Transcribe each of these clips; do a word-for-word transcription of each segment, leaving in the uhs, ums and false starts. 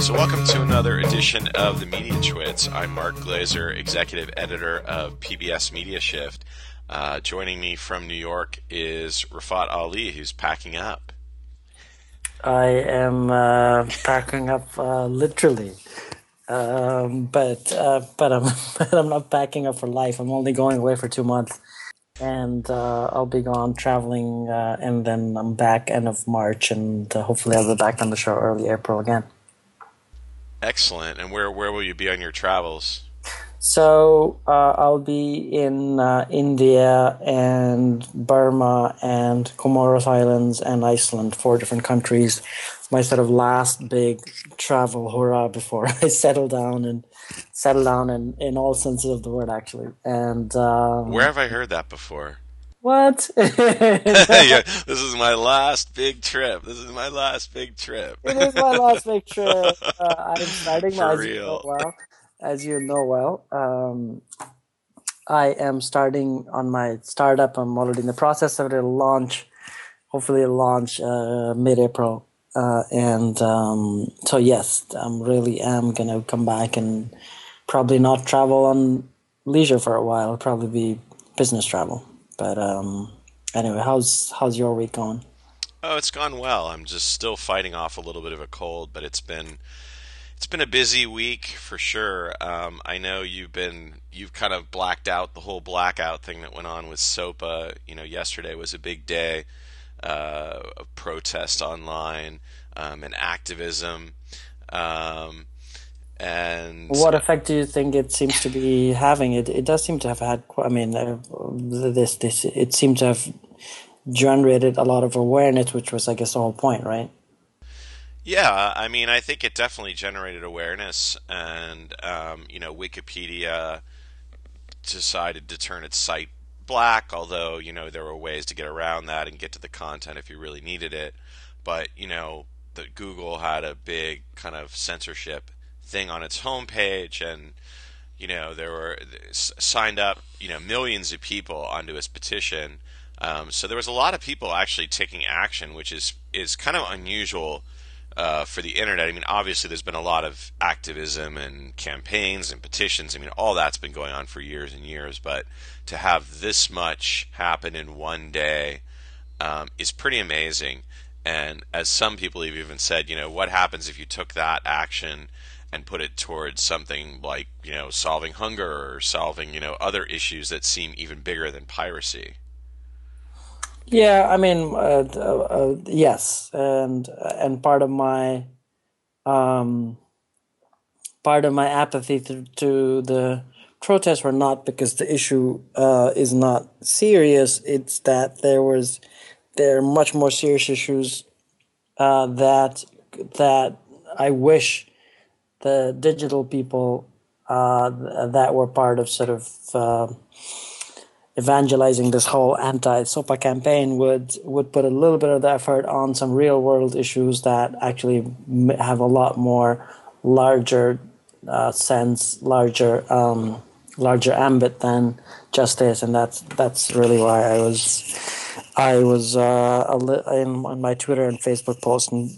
So welcome to another edition of the Media Twits. I'm Mark Glazer, Executive Editor of P B S Media Shift. Uh, joining me from New York is Rafat Ali, who's packing up. I am uh, packing up uh, literally, um, but uh, but I'm but I'm not packing up for life. I'm only going away for two months, and uh, I'll be gone traveling, uh, and then I'm back end of March, and uh, hopefully I'll be back on the show early April again. Excellent. And where where will you be on your travels? So uh, I'll be in uh, India and Burma and Comoros Islands and Iceland, four different countries. My sort of last big travel hurrah before I settle down and settle down in, in all senses of the word, actually. And Where um, have I heard that before? what? Yeah, this is my last big trip. This is my last big trip. It is my last big trip. Uh, I'm starting my, For as you know real. well, as you know well. Um, I am starting on my startup. I'm already in the process of it. It'll launch, hopefully it'll launch uh, mid-April. Uh, and um, so yes, I'm really am gonna come back and probably not travel on leisure for a while. It'll probably be business travel. But um, anyway, how's how's your week going? Oh, it's gone well. I'm just still fighting off a little bit of a cold, but it's been it's been a busy week for sure. Um, I know you've been you've kind of blacked out the whole blackout thing that went on with SOPA. You know, yesterday was a big day uh, of protest online um, and activism, um, and What effect do you think it seems to be having? It it does seem to have had. qu- I mean, uh, this this it seemed to have generated a lot of awareness, which was, I guess, the whole point, right? yeah, I mean, I think it definitely generated awareness, and um, you know, Wikipedia decided to turn its site black, although, you know, there were ways to get around that and get to the content if you really needed it. But, you know, that Google had a big kind of censorship thing on its homepage, and, you know, there were signed up, you know, millions of people onto its petition. Um, so there was a lot of people actually taking action, which is is kind of unusual uh, for the internet. I mean, obviously, there's been a lot of activism and campaigns and petitions. I mean, all that's been going on for years and years. But to have this much happen in one day um, is pretty amazing. And as some people have even said, you know, what happens if you took that action and put it towards something like, you know, solving hunger or solving, you know, other issues that seem even bigger than piracy? Yeah, I mean, uh, d- uh, uh, yes, and and part of my um, part of my apathy to, to the protests were not because the issue uh, is not serious. It's that there was there are much more serious issues uh, that that I wish the digital people uh, th- that were part of sort of uh, evangelizing this whole anti-SOPA campaign would would put a little bit of the effort on some real world issues that actually m- have a lot more larger uh, sense, larger um, larger ambit than just this, and that's that's really why I was I was uh, a li- in on my Twitter and Facebook posts and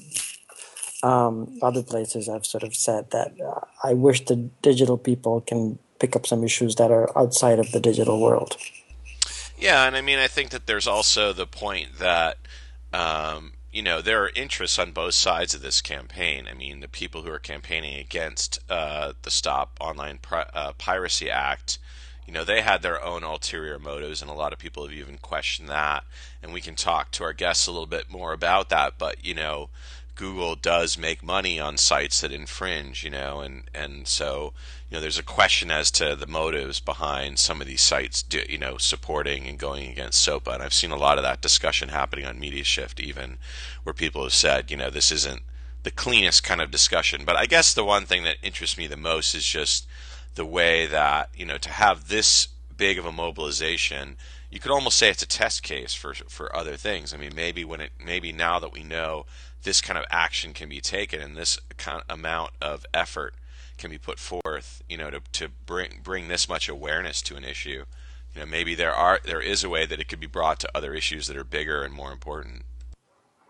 um, other places I've sort of said that uh, I wish the digital people can pick up some issues that are outside of the digital world. Yeah, and I mean, I think that there's also the point that, um, you know, there are interests on both sides of this campaign. I mean, the people who are campaigning against uh, the Stop Online Pri- uh, Piracy Act, you know, they had their own ulterior motives, and a lot of people have even questioned that. And we can talk to our guests a little bit more about that. But, you know, Google does make money on sites that infringe, you know, and, and so, you know, there's a question as to the motives behind some of these sites, do, you know, supporting and going against SOPA. And I've seen a lot of that discussion happening on Media Shift, even where people have said, you know, this isn't the cleanest kind of discussion. But I guess the one thing that interests me the most is just the way that, you know, to have this big of a mobilization, you could almost say it's a test case for for other things. I mean, maybe when it maybe now that we know this kind of action can be taken and this kind amount of effort can be put forth, you know, to to bring bring this much awareness to an issue, you know, maybe there are there is a way that it could be brought to other issues that are bigger and more important.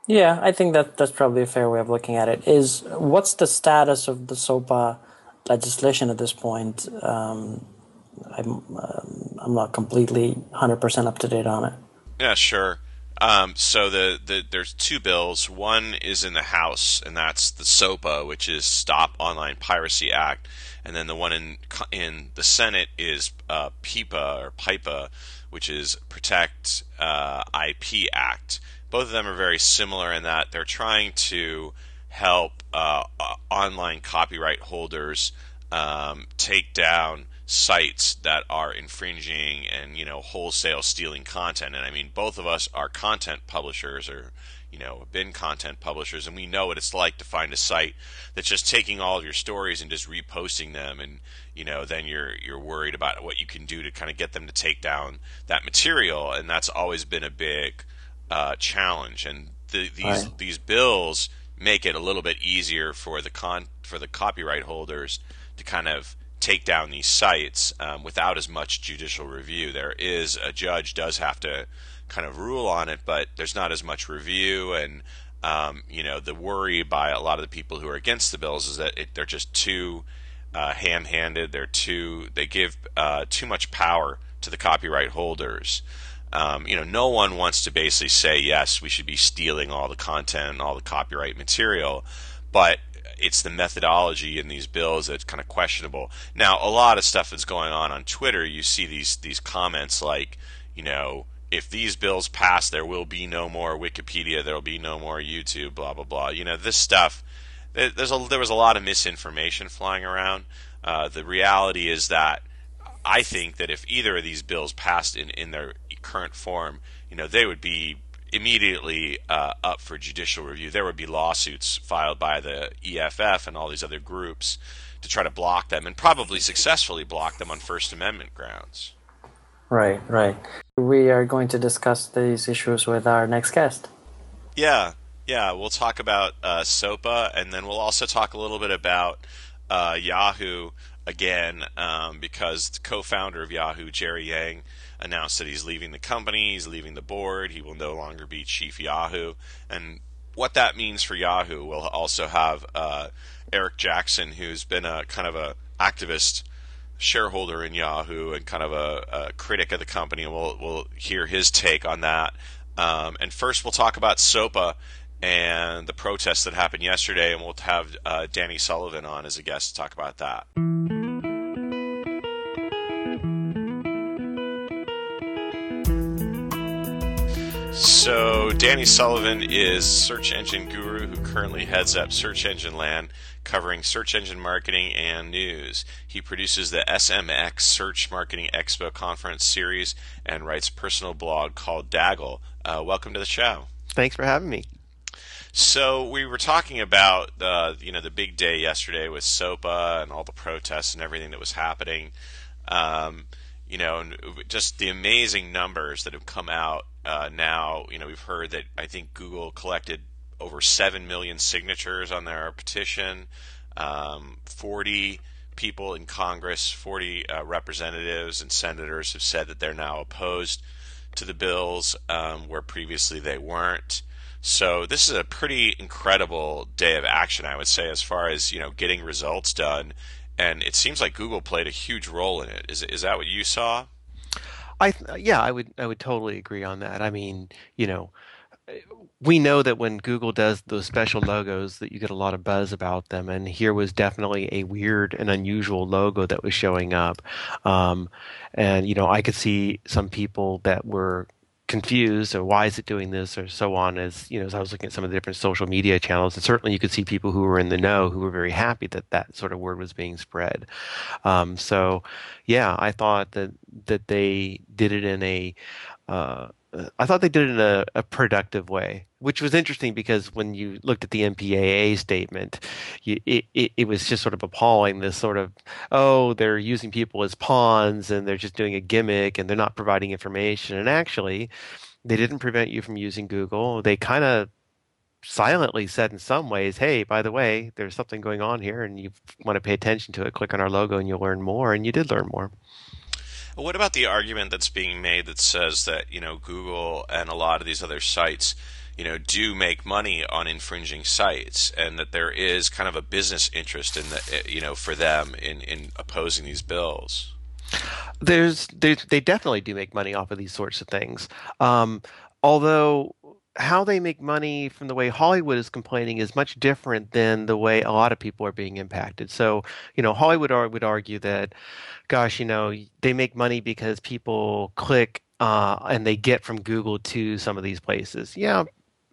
Yeah, I think that that's probably a fair way of looking at it. Is what's the status of the SOPA legislation at this point? Um, I'm um, I'm not completely one hundred percent up to date on it. Yeah, sure. Um, so the, the there's two bills. One is in the House, and that's the SOPA, which is Stop Online Piracy Act, and then the one in in the Senate is uh, PIPA or PIPA, which is Protect uh, I P Act. Both of them are very similar in that they're trying to help uh, uh, online copyright holders um, take down sites that are infringing and you know wholesale stealing content. And I mean, both of us are content publishers, or you know have been content publishers, and we know what it's like to find a site that's just taking all of your stories and just reposting them, and you know then you're you're worried about what you can do to kind of get them to take down that material, and that's always been a big uh, challenge. And the, these Right. these bills make it a little bit easier for the con for the copyright holders to kind of take down these sites um, without as much judicial review. There is a judge does have to kind of rule on it, but there's not as much review. And um, you know the worry by a lot of the people who are against the bills is that it, they're just too uh, ham-handed. They're too they give uh, too much power to the copyright holders. Um, you know, no one wants to basically say yes, we should be stealing all the content and all the copyright material, but it's the methodology in these bills that's kind of questionable. Now, a lot of stuff that's going on on Twitter, you see these these comments like, you know, if these bills pass, there will be no more Wikipedia, there will be no more YouTube, blah blah blah. You know, this stuff. There's a, there was a lot of misinformation flying around. Uh, the reality is that I think that if either of these bills passed in, in their current form, you know, they would be immediately uh, up for judicial review. There would be lawsuits filed by the E F F and all these other groups to try to block them, and probably successfully block them on First Amendment grounds. Right, right. We are going to discuss these issues with our next guest. Yeah, yeah, we'll talk about uh, SOPA, and then we'll also talk a little bit about uh, Yahoo again, um, because the co-founder of Yahoo, Jerry Yang, announced that he's leaving the company, he's leaving the board, he will no longer be chief Yahoo, and what that means for Yahoo. We'll also have uh, Eric Jackson, who's been a kind of a activist shareholder in Yahoo and kind of a, a critic of the company, and we'll we'll hear his take on that. Um, and first, we'll talk about SOPA and the protests that happened yesterday, and we'll have uh, Danny Sullivan on as a guest to talk about that. So, Danny Sullivan is search engine guru who currently heads up Search Engine Land, covering search engine marketing and news. He produces the S M X Search Marketing Expo Conference series and writes a personal blog called Daggle. Uh, welcome to the show. Thanks for having me. So we were talking about uh, you know the big day yesterday with SOPA and all the protests and everything that was happening. Um, you know, and just the amazing numbers that have come out uh, now. You know, we've heard that I think Google collected over seven million signatures on their petition. Um, forty people in Congress, forty uh, representatives and senators have said that they're now opposed to the bills, um, where previously they weren't. So this is a pretty incredible day of action, I would say, as far as you know getting results done. And it seems like Google played a huge role in it. Is is that what you saw? I yeah, I would I would totally agree on that. I mean, you know, we know that when Google does those special logos that you get a lot of buzz about them, and here was definitely a weird and unusual logo that was showing up. Um, and you know, I could see some people that were confused or why is it doing this or so on, as you know, as I was looking at some of the different social media channels, and certainly you could see people who were in the know who were very happy that that sort of word was being spread. Um, so yeah, I thought that that they did it in a uh, I thought they did it in a, a productive way, which was interesting because when you looked at the M P A A statement, you, it, it, it was just sort of appalling. This sort of, oh, they're using people as pawns and they're just doing a gimmick and they're not providing information. And actually, they didn't prevent you from using Google. They kind of silently said in some ways, hey, by the way, there's something going on here and you want to pay attention to it, click on our logo and you'll learn more. And you did learn more. What about the argument that's being made that says that you know Google and a lot of these other sites, you know, do make money on infringing sites, and that there is kind of a business interest in the, you know, for them in in opposing these bills. There's, there's they definitely do make money off of these sorts of things. Um, although how they make money from the way Hollywood is complaining is much different than the way a lot of people are being impacted. So, you know, Hollywood ar- would argue that, gosh, you know, they make money because people click uh, and they get from Google to some of these places. Yeah,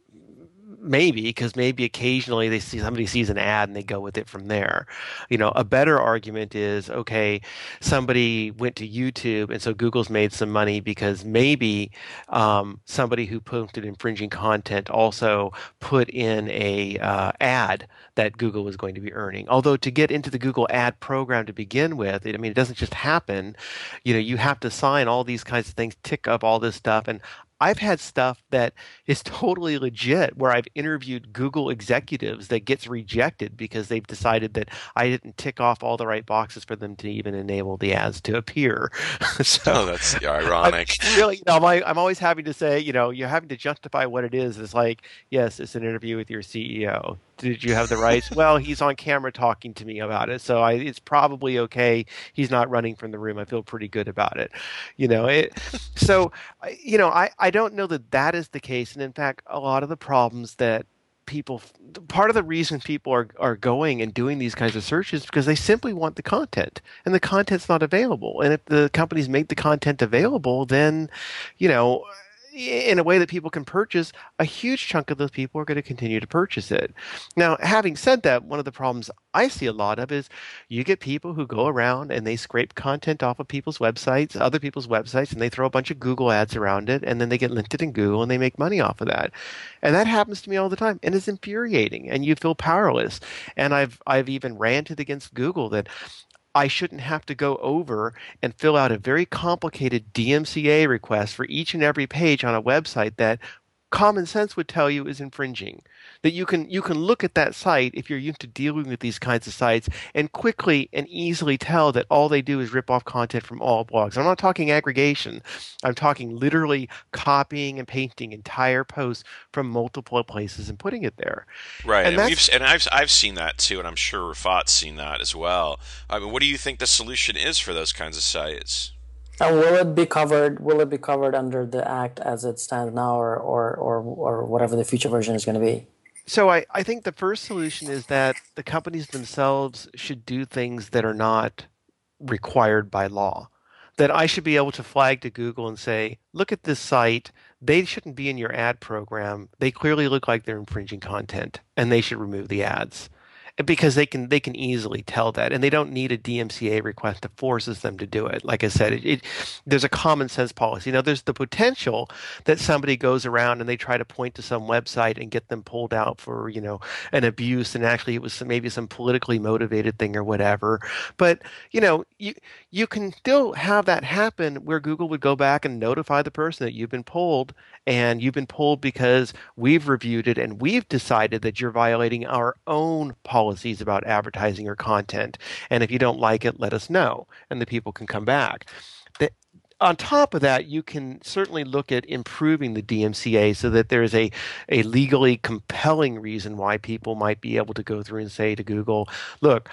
maybe, because maybe occasionally they see somebody sees an ad and they go with it from there. You know, a better argument is, okay, somebody went to YouTube and so Google's made some money because maybe um, somebody who posted infringing content also put in a uh, ad that Google was going to be earning. Although to get into the Google ad program to begin with, it, I mean, it doesn't just happen. You know, you have to sign all these kinds of things, tick up all this stuff, and I've had stuff that is totally legit where I've interviewed Google executives that gets rejected because they've decided that I didn't tick off all the right boxes for them to even enable the ads to appear. Oh, So that's I'm ironic. really, you know, I'm, like- I'm always having to say, you know, you're having to justify what it is. It's like, yes, it's an interview with your C E O. Did you have the rights? Well, he's on camera talking to me about it, so I, it's probably okay. He's not running from the room. I feel pretty good about it, you know. It, so, I- you know, I, I don't know that that is the case, and in fact, a lot of the problems that people, part of the reason people are are going and doing these kinds of searches is because they simply want the content, and the content's not available. And if the companies make the content available, then, you know, in a way that people can purchase, a huge chunk of those people are going to continue to purchase it. Now, having said that, one of the problems I see a lot of is you get people who go around and they scrape content off of people's websites, other people's websites, and they throw a bunch of Google ads around it, and then they get linted in Google and they make money off of that. And that happens to me all the time, and it's infuriating, and you feel powerless. And I've I've even ranted against Google that I shouldn't have to go over and fill out a very complicated D M C A request for each and every page on a website that common sense would tell you is infringing. That you can you can look at that site if you're used to dealing with these kinds of sites and quickly and easily tell that all they do is rip off content from all blogs. I'm not talking aggregation. I'm talking literally copying and pasting entire posts from multiple places and putting it there. Right, And and we've that's and I've I've seen that too, and I'm sure Rafat's seen that as well. I mean, what do you think the solution is for those kinds of sites? And will it be covered? Will it be covered under the act as it stands now, or or or, or whatever the future version is going to be? So I, I think the first solution is that the companies themselves should do things that are not required by law. That I should be able to flag to Google and say, look at this site. They shouldn't be in your ad program. They clearly look like they're infringing content, and they should remove the ads. Because they can they can easily tell that, and they don't need a D M C A request that forces them to do it. Like I said, it, it there's a common sense policy. Now, there's the potential that somebody goes around and they try to point to some website and get them pulled out for, you know, an abuse, and actually it was some, maybe some politically motivated thing or whatever. But, you know, you you can still have that happen where Google would go back and notify the person that you've been pulled, and you've been pulled because we've reviewed it and we've decided that you're violating our own policies about advertising or content. And if you don't like it, let us know, and the people can come back. The, on top of that, you can certainly look at improving the D M C A so that there's a, a legally compelling reason why people might be able to go through and say to Google, look,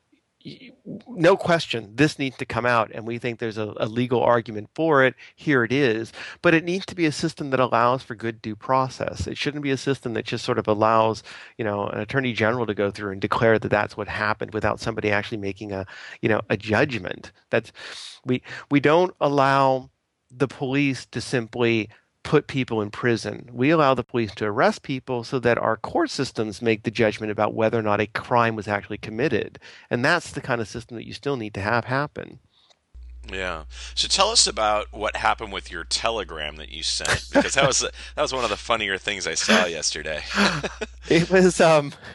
no question, this needs to come out, and we think there's a, a legal argument for it. Here it is. But it needs to be a system that allows for good due process. It shouldn't be a system that just sort of allows, you know, an attorney general to go through and declare that that's what happened without somebody actually making a, you know, a judgment. That's we we don't allow the police to simply put people in prison. We allow the police to arrest people so that our court systems make the judgment about whether or not a crime was actually committed. And that's the kind of system that you still need to have happen. Yeah. So tell us about what happened with your telegram that you sent, because that was that was one of the funnier things I saw yesterday. It was um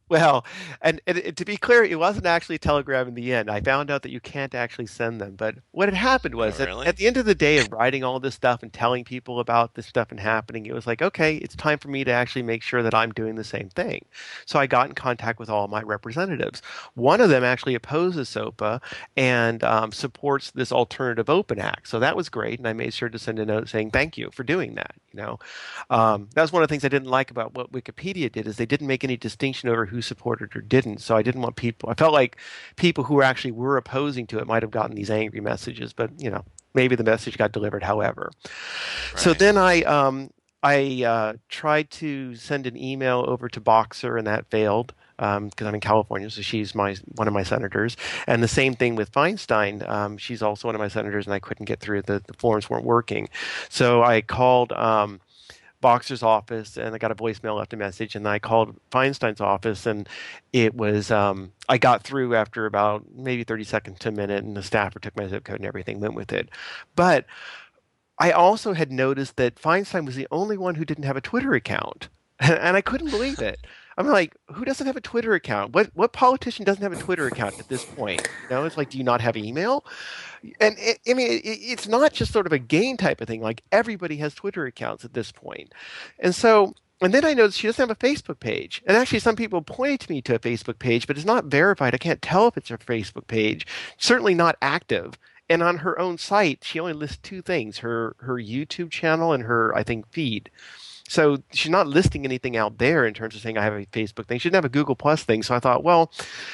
Well, and, and it- to be clear, it wasn't actually a telegram in the end. I found out that you can't actually send them. But what had happened Oh, was that at really? the end of the day of writing all this stuff and telling people about this stuff and happening, it was like, okay, it's time for me to actually make sure that I'm doing the same thing. So I got in contact with all my representatives. One of them actually opposes SOPA and um, supports this alternative open act. So that was great, and I made sure to send a note saying thank you for doing that. You know, um, that was one of the things I didn't like about what Wikipedia did is they didn't make any distinction over who supported or didn't. So I didn't want people. I felt like people who actually were opposing to it might have gotten these angry messages, but you know, maybe the message got delivered. However, so Right. then I um, I uh, tried to send an email over to Boxer, and that failed because um, I'm in California, so she's my one of my senators. And the same thing with Feinstein. Um, she's also one of my senators, and I couldn't get through. The, the forms weren't working. So I called um, Boxer's office, and I got a voicemail, left a message, and I called Feinstein's office, and it was um, I got through after about maybe thirty seconds to a minute, and the staffer took my zip code and everything, went with it. But I also had noticed that Feinstein was the only one who didn't have a Twitter account, and I couldn't believe it. I'm like, who doesn't have a Twitter account? What what politician doesn't have a Twitter account at this point? You know, it's like, do you not have email? And it, I mean, it, it's not just sort of a game type of thing. Like everybody has Twitter accounts at this point, and so. And then I noticed she doesn't have a Facebook page. And actually, some people pointed to me to a Facebook page, but it's not verified. I can't tell if it's her Facebook page. Certainly not active. And on her own site, she only lists two things: her her YouTube channel and her, I think, feed. So she's not listing anything out there in terms of saying I have a Facebook thing. She didn't have a Google Plus thing. So I thought, well,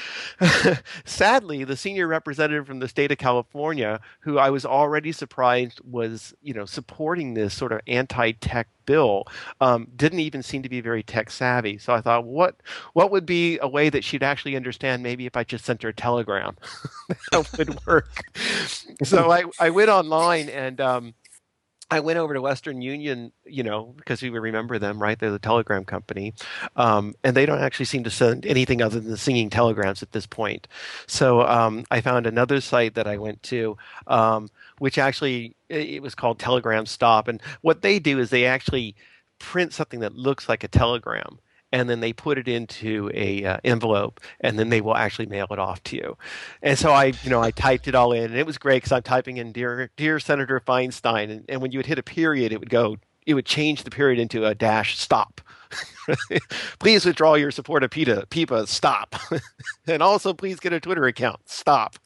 sadly, the senior representative from the state of California, who I was already surprised was, you know, supporting this sort of anti-tech bill, um, didn't even seem to be very tech savvy. So I thought, what what would be a way that she'd actually understand? Maybe if I just sent her a telegram, that would work. So I I went online and. Um, I went over to Western Union, you know, because we remember them, right? They're the telegram company. Um, and they don't actually seem to send anything other than singing telegrams at this point. So um, I found another site that I went to, um, which actually, it was called Telegram Stop. And what they do is they actually print something that looks like a telegram. And then they put it into a uh, envelope, and then they will actually mail it off to you. And so I, you know, I typed it all in, and it was great because I'm typing in "Dear, dear Senator Feinstein," and, and when you would hit a period, it would go, it would change the period into a dash stop. Please withdraw your support of PETA. PIPA, stop. And also, please get a Twitter account. Stop.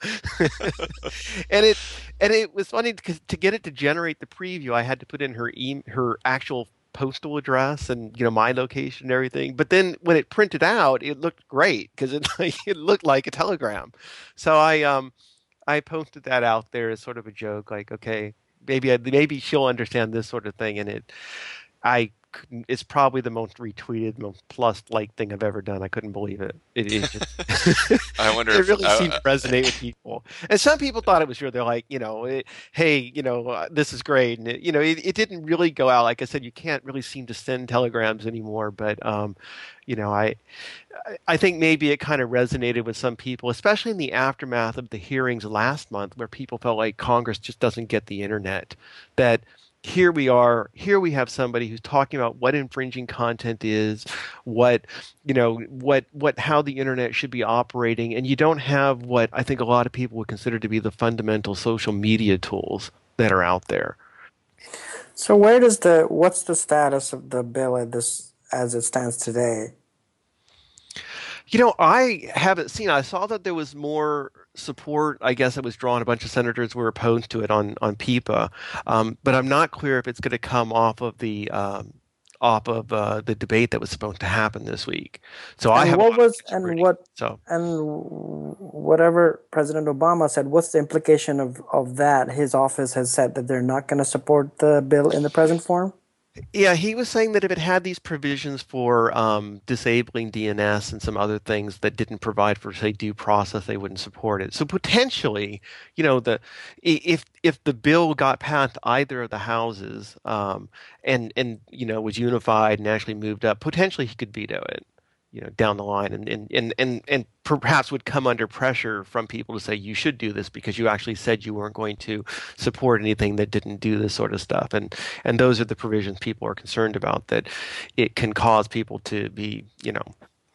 and it and it was funny because to get it to generate the preview, I had to put in her e- her actual postal address and you know my location and everything. But then when it printed out, it looked great because it it looked like a telegram. So I um I posted that out there as sort of a joke, like okay, maybe I, maybe she'll understand this sort of thing, and it I it's probably the most retweeted, most plus like thing I've ever done. I couldn't believe it. It is just I wonder it if really seemed uh, to resonate with people. And some people thought it was real. They're like, you know, it, hey, you know, uh, this is great. And it, you know, it, it didn't really go out. Like I said, you can't really seem to send telegrams anymore. But um, you know, I I think maybe it kind of resonated with some people, especially in the aftermath of the hearings last month, where people felt like Congress just doesn't get the internet. That here we are, here we have somebody who's talking about what infringing content is, what, you know, what, what, how the internet should be operating. And you don't have what I think a lot of people would consider to be the fundamental social media tools that are out there. So where does the, what's the status of the bill at this, as it stands today? You know, I haven't seen. I saw that there was more support. I guess it was drawn. A bunch of senators were opposed to it on on PIPA, um, but I'm not clear if it's going to come off of the um, off of uh, the debate that was supposed to happen this week. So and I have what was and what so and whatever President Obama said. What's the implication of of that? His office has said that they're not going to support the bill in the present form. Yeah, he was saying that if it had these provisions for um, disabling D N S and some other things that didn't provide for, say, due process, they wouldn't support it. So potentially, you know, the if if the bill got passed either of the houses um, and and you know was unified and actually moved up, potentially he could veto it, you know, down the line, and and and and, and perhaps would come under pressure from people to say you should do this because you actually said you weren't going to support anything that didn't do this sort of stuff. And and those are the provisions people are concerned about, that it can cause people to be, you know,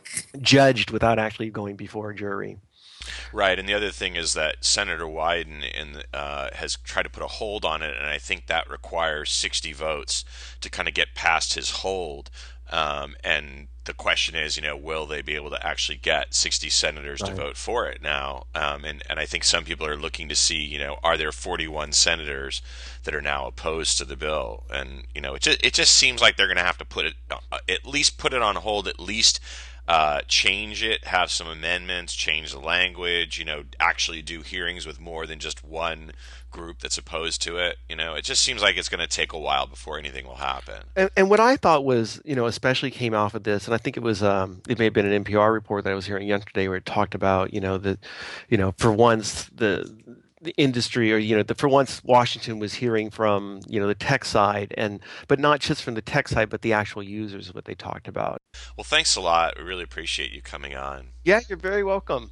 judged without actually going before a jury. Right, and the other thing is that Senator Wyden in, uh, has tried to put a hold on it, and I think that requires sixty votes to kind of get past his hold. Um, and the question is, you know, will they be able to actually get sixty senators to Right. vote for it now? Um, and, and I think some people are looking to see, you know, are there forty-one senators that are now opposed to the bill? And, you know, it just, it just seems like they're going to have to put it, uh, at least put it on hold, at least uh, change it, have some amendments, change the language, you know, actually do hearings with more than just one group that's opposed to it. You know, it just seems like it's going to take a while before anything will happen. And, and what I thought was, you know, especially came off of this, and I think it was, um, it may have been an N P R report that I was hearing yesterday where it talked about, you know, that, you know, for once the the industry, or you know, the, for once Washington was hearing from, you know, the tech side, and but not just from the tech side, but the actual users, what they talked about. Well, thanks a lot. We really appreciate you coming on. Yeah, you're very welcome.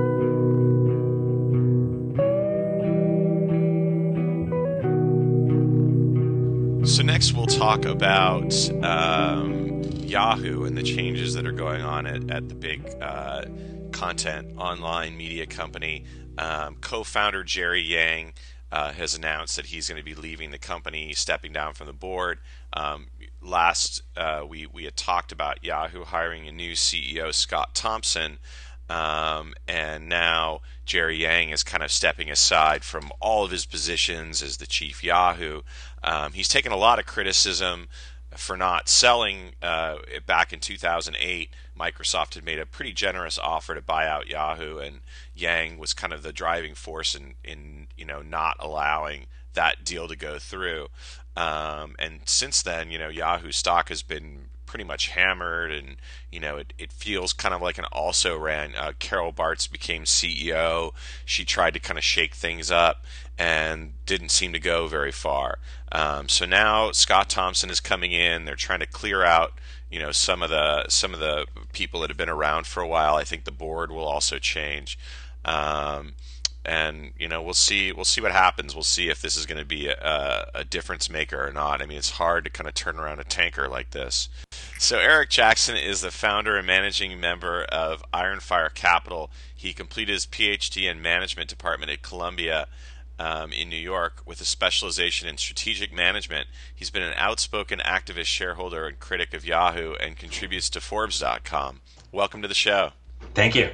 So next we'll talk about um, Yahoo and the changes that are going on at, at the big uh, content online media company. Um, co-founder Jerry Yang uh, has announced that he's going to be leaving the company, stepping down from the board. Um, last uh, we we had talked about Yahoo hiring a new C E O, Scott Thompson. Um, and now Jerry Yang is kind of stepping aside from all of his positions as the chief Yahoo. Um, he's taken a lot of criticism for not selling. Uh, back in two thousand eight, Microsoft had made a pretty generous offer to buy out Yahoo, and Yang was kind of the driving force in, in you know not allowing that deal to go through. Um, and since then, you know, Yahoo stock has been pretty much hammered, and you know it, it feels kind of like an also ran. Uh, Carol Bartz became C E O. She tried to kind of shake things up and didn't seem to go very far. Um, so now Scott Thompson is coming in. They're trying to clear out, you know, some of the some of the people that have been around for a while. I think the board will also change. Um, and you know we'll see we'll see what happens. We'll see if this is going to be a, a difference maker or not. I mean, it's hard to kind of turn around a tanker like this. So Eric Jackson is the founder and managing member of Ironfire Capital. He completed his P H D in management department at Columbia um, in New York with a specialization in strategic management. He's been an outspoken activist, shareholder, and critic of Yahoo, and contributes to Forbes dot com. Welcome to the show. Thank you.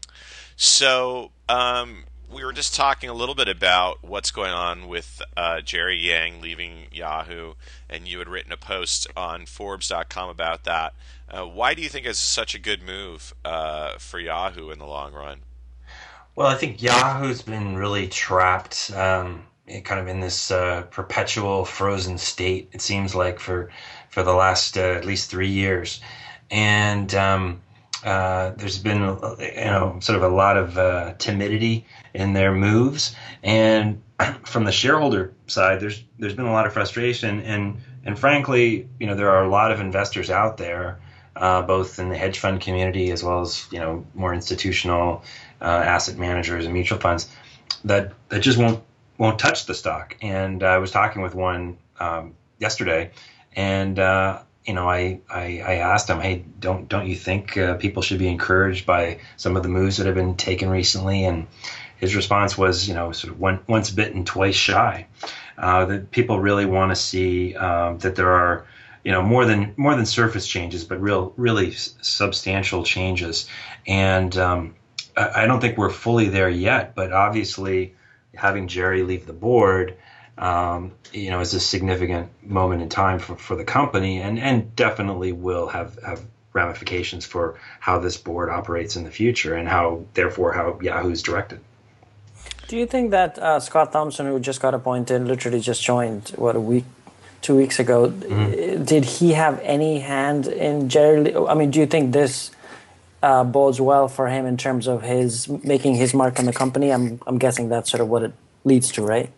So um, we were just talking a little bit about what's going on with uh, Jerry Yang leaving Yahoo, and you had written a post on Forbes dot com about that. Uh, why do you think it's such a good move uh, for Yahoo in the long run? Well, I think Yahoo's been really trapped, um, in- kind of in this uh, perpetual frozen state. It seems like for for the last uh, at least three years, and um, uh, there's been uh, you know sort of a lot of uh, timidity in their moves, and from the shareholder side, there's there's been a lot of frustration, and and frankly, you know, there are a lot of investors out there, uh, both in the hedge fund community as well as you know more institutional uh, asset managers and mutual funds that that just won't won't touch the stock. And I was talking with one um, yesterday, and uh, you know, I, I I asked him, hey, don't don't you think uh, people should be encouraged by some of the moves that have been taken recently? And his response was, you know, sort of one, once bitten, twice shy. Uh, that people really want to see um, that there are, you know, more than more than surface changes, but real, really s- substantial changes. And um, I, I don't think we're fully there yet. But obviously, having Jerry leave the board, um, you know, is a significant moment in time for, for the company, and and definitely will have have ramifications for how this board operates in the future, and how therefore how Yahoo's directed. Do you think that uh, Scott Thompson, who just got appointed, literally just joined, what, a week, two weeks ago, mm-hmm. did he have any hand in Jerry? I mean, do you think this uh, bodes well for him in terms of his making his mark on the company? I'm I'm guessing that's sort of what it leads to, right?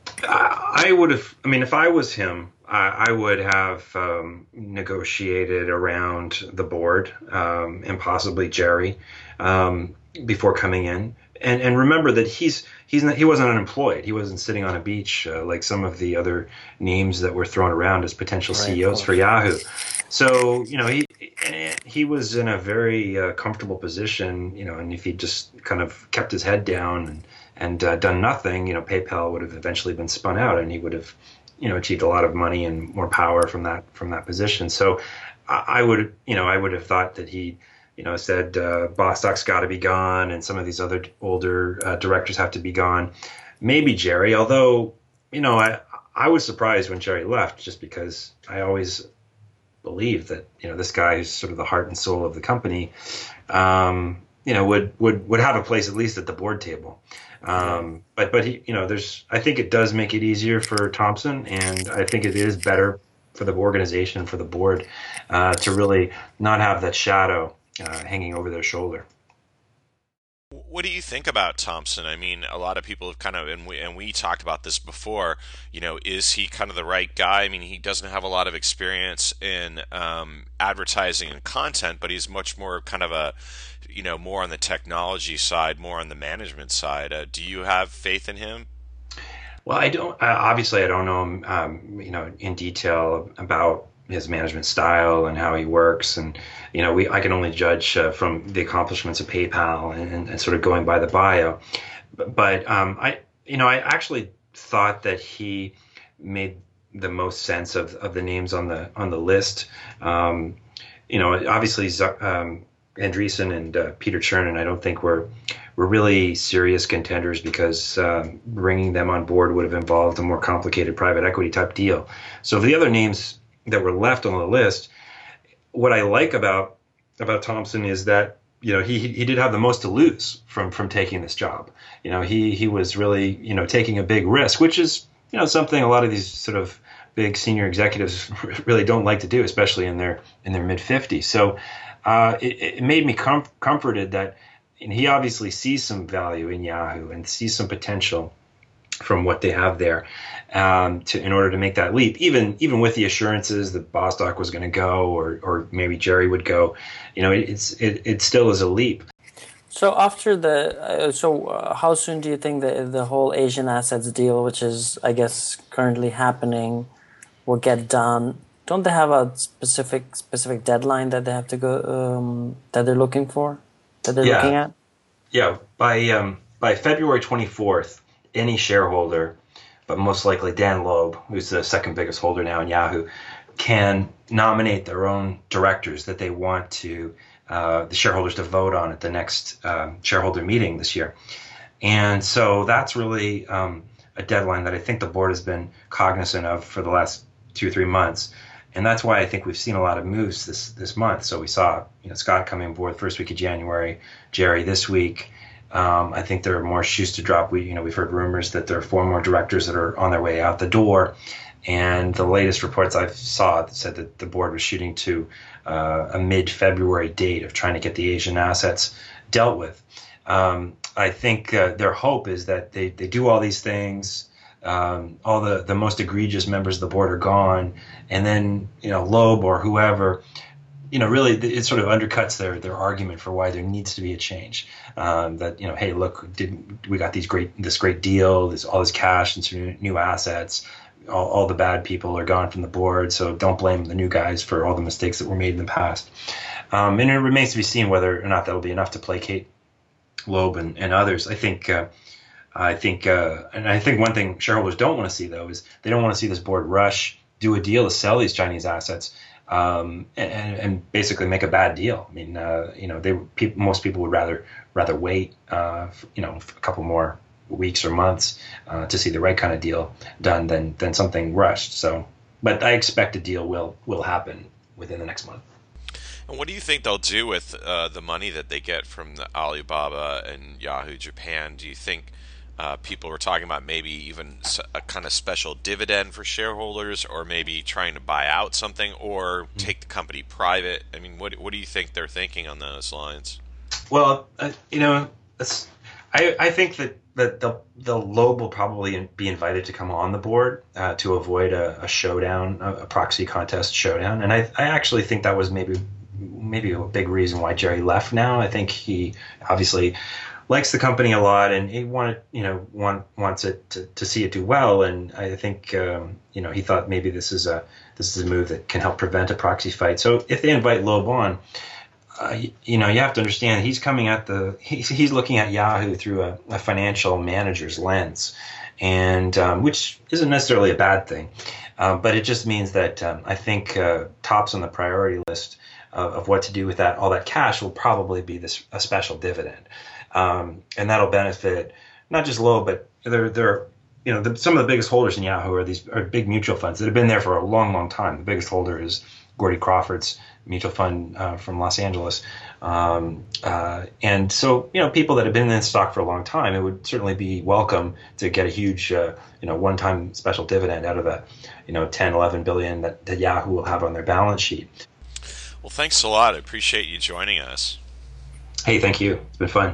I, I would have. I mean, if I was him, I, I would have um, negotiated around the board um, and possibly Jerry um, before coming in. And and remember that he's he's not, he wasn't unemployed. He wasn't sitting on a beach uh, like some of the other names that were thrown around as potential Right, C E Os for Yahoo. So, you know, he he was in a very uh, comfortable position, you know, and if he just kind of kept his head down and, and uh, done nothing, you know, PayPal would have eventually been spun out, and he would have, you know, achieved a lot of money and more power from that from that position. So I, I would, you know, I would have thought that he, you know, said uh, Bostock's got to be gone, and some of these other older uh, directors have to be gone. Maybe Jerry, although, you know, I I was surprised when Jerry left, just because I always believe that, you know, this guy who's sort of the heart and soul of the company, um, you know, would, would, would have a place at least at the board table. Um, but, but he, you know, there's, I think it does make it easier for Thomson, and I think it is better for the organization, for the board, uh, to really not have that shadow, uh, hanging over their shoulder. What do you think about Thomson? I mean, a lot of people have kind of, and we, and we talked about this before, you know, is he kind of the right guy? I mean, he doesn't have a lot of experience in um, advertising and content, but he's much more kind of a, you know, more on the technology side, more on the management side. Uh, do you have faith in him? Well, I don't, uh, obviously I don't know him, um, you know, in detail about his management style and how he works, and you know, we I can only judge uh, from the accomplishments of PayPal and, and, and sort of going by the bio. But, but um, I, you know, I actually thought that he made the most sense of, of the names on the on the list. Um, you know, obviously um, Andreessen and uh, Peter Chernin, I don't think were were really serious contenders, because um, bringing them on board would have involved a more complicated private equity type deal. So the other names that were left on the list, what I like about about Thomson is that, you know, he he did have the most to lose from from taking this job. You know, he he was really, you know, taking a big risk, which is, you know, something a lot of these sort of big senior executives really don't like to do, especially in their in their mid fifties. So uh, it, it made me com- comforted that, and he obviously sees some value in Yahoo and sees some potential from what they have there, um, to in order to make that leap, even even with the assurances that Bostock was going to go, or or maybe Jerry would go, you know, it, it's it, it still is a leap. So after the, uh, so uh, how soon do you think the the whole Asian assets deal, which is I guess currently happening, will get done? Don't they have a specific specific deadline that they have to go um, that they're looking for, that they're Yeah. looking at? Yeah, by um, by February twenty-fourth, any shareholder, but most likely Dan Loeb, who's the second biggest holder now in Yahoo, can nominate their own directors that they want to uh, the shareholders to vote on at the next um, shareholder meeting this year. And so that's really um, a deadline that I think the board has been cognizant of for the last two or three months. And that's why I think we've seen a lot of moves this this month. So we saw, you know, Scott coming aboard the first week of January, Jerry this week. Um, I think there are more shoes to drop. We, you know, we've heard rumors that there are four more directors that are on their way out the door, and the latest reports I saw said that the board was shooting to uh, a mid-February date of trying to get the Asian assets dealt with. Um, I think uh, their hope is that they, they do all these things. Um, all the, the most egregious members of the board are gone, and then, you know, Loeb or whoever, you know, really it sort of undercuts their, their argument for why there needs to be a change. Um, that, you know, hey, look, did, we got these great this great deal, this all this cash and some new assets. All, all the bad people are gone from the board, so don't blame the new guys for all the mistakes that were made in the past. Um, and it remains to be seen whether or not that'll be enough to placate Loeb and, and others. I think. Uh, I think, uh, and I think one thing shareholders don't want to see, though, is they don't want to see this board rush, do a deal to sell these Chinese assets, um, and, and basically make a bad deal. I mean, uh, you know, they pe- most people would rather rather wait, uh, you know, a couple more weeks or months uh, to see the right kind of deal done than than something rushed. So, but I expect a deal will will happen within the next month. And what do you think they'll do with uh, the money that they get from the Alibaba and Yahoo Japan? Do you think Uh, people were talking about maybe even a kind of special dividend for shareholders, or maybe trying to buy out something, or take the company private? I mean, what what do you think they're thinking on those lines? Well, uh, you know, it's, I I think that that the the Loeb will probably be invited to come on the board uh, to avoid a, a showdown, a, a proxy contest showdown, and I I actually think that was maybe maybe a big reason why Jerry left. Now I think he obviously likes the company a lot, and he wanted, you know, want, wants it to, to see it do well. And I think, um, you know, he thought maybe this is a this is a move that can help prevent a proxy fight. So if they invite Loeb on, uh, you, you know, you have to understand he's coming at the he's, he's looking at Yahoo through a, a financial manager's lens, and um, which isn't necessarily a bad thing, uh, but it just means that um, I think uh, tops on the priority list of, of what to do with that all that cash will probably be this a special dividend. Um, and that'll benefit not just Loeb, but they're, they're, you know, the, some of the biggest holders in Yahoo are these are big mutual funds that have been there for a long, long time. The biggest holder is Gordy Crawford's mutual fund uh, from Los Angeles. Um, uh, and so, you know, people that have been in this stock for a long time, it would certainly be welcome to get a huge, uh, you know, one-time special dividend out of the, you know, ten, eleven billion that, that Yahoo will have on their balance sheet. Well, thanks a lot. I appreciate you joining us. Hey, thank you. It's been fun.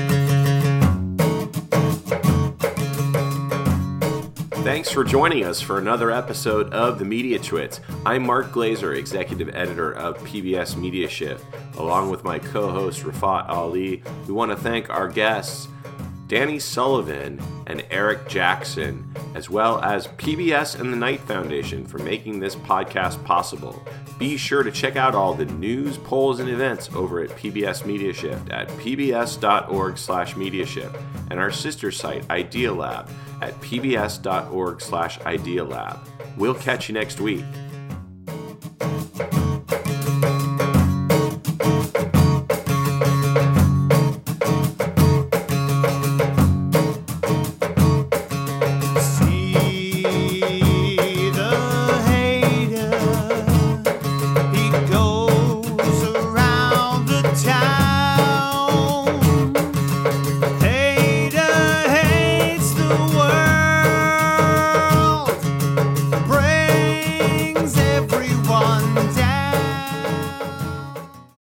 Thanks for joining us for another episode of The Media Twits. I'm Mark Glazer, Executive Editor of P B S Media Shift. Along with my co-host Rafat Ali, we want to thank our guests, Danny Sullivan and Eric Jackson, as well as P B S and the Knight Foundation for making this podcast possible. Be sure to check out all the news, polls, and events over at P B S Media Shift at pbs.org slash mediashift and our sister site, Idea Lab, at pbs.org slash Idea Lab. We'll catch you next week.